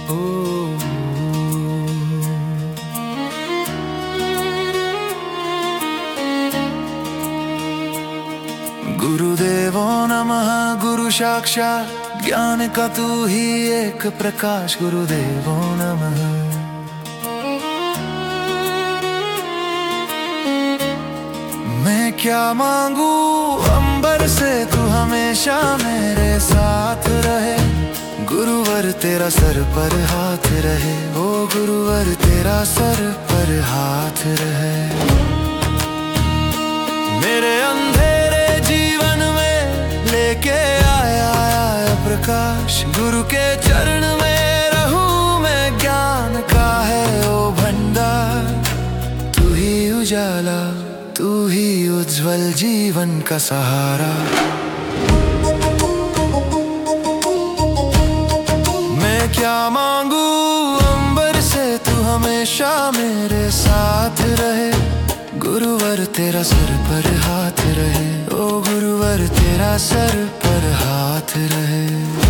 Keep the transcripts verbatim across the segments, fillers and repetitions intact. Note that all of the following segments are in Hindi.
ओ गुरुदेवो नमः। गुरु साक्षात् ज्ञान का तू ही एक प्रकाश। गुरुदेवो नमः। मैं क्या मांगू अंबर से तू हमेशा मेरे साथ रहे। गुरुवर तेरा सर पर हाथ रहे। ओ गुरुवर तेरा सर पर हाथ रहे। मेरे अंधेरे जीवन में लेके आया आया प्रकाश। गुरु के चरण में रहूं मैं, ज्ञान का है ओ भंडार। तू ही उजाला, तू ही उज्जवल जीवन का सहारा। मैं क्या मांगू अंबर से तू हमेशा मेरे साथ रहे। गुरुवर तेरा सर पर हाथ रहे। ओ गुरुवर तेरा सर पर हाथ रहे।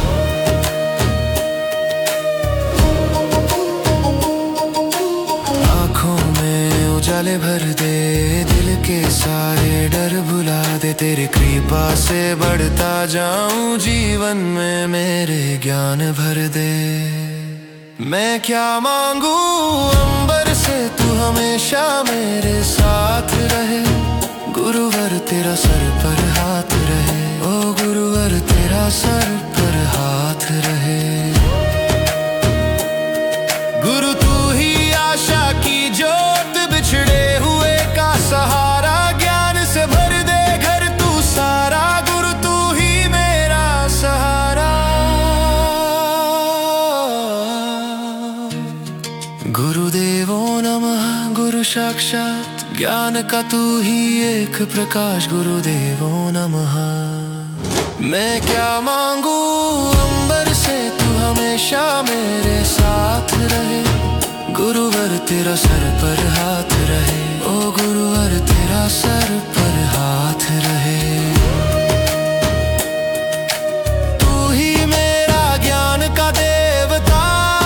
आँखों में उजाले भर दे, दिल के सारे डर भुला दे। तेरी कृपा से बढ़ता जाऊं, जीवन में मेरे ज्ञान भर दे। मैं क्या मांगू अंबर से तू हमेशा मेरे साथ रहे। गुरुवर तेरा सर पर हाथ रहे। ओ गुरुवर तेरा सर पर हाथ रहे। गुरु तू ही आशा की ज्योत, बिछड़े हुए का सहारा। ज्ञान से भर दे घर तू सारा। गुरु तू ही मेरा सहारा। गुरुदेवो नमः। गुरु साक्षात ज्ञान का तू ही एक प्रकाश। गुरुदेवो नमः। मैं क्या मांगू अंबर से तू हमेशा मेरे साथ रहे। गुरुवर तेरा सर पर हाथ रहे। ओ गुरुवर तेरा सर पर हाथ रहे। तू ही मेरा ज्ञान का देवता।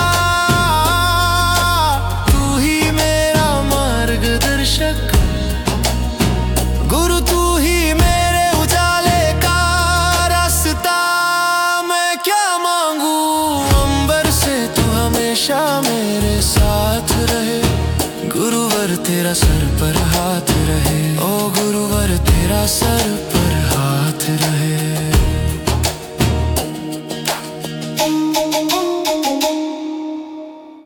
तू ही मेरा मार्गदर्शक। गुरु तू ही मेरे उजाले का रास्ता। मैं क्या मांगू अंबर से तू हमेशा मेरे साथ रहे। गुरुवर तेरा सर पर हाथ रहे। ओ गुरुवर तेरा सर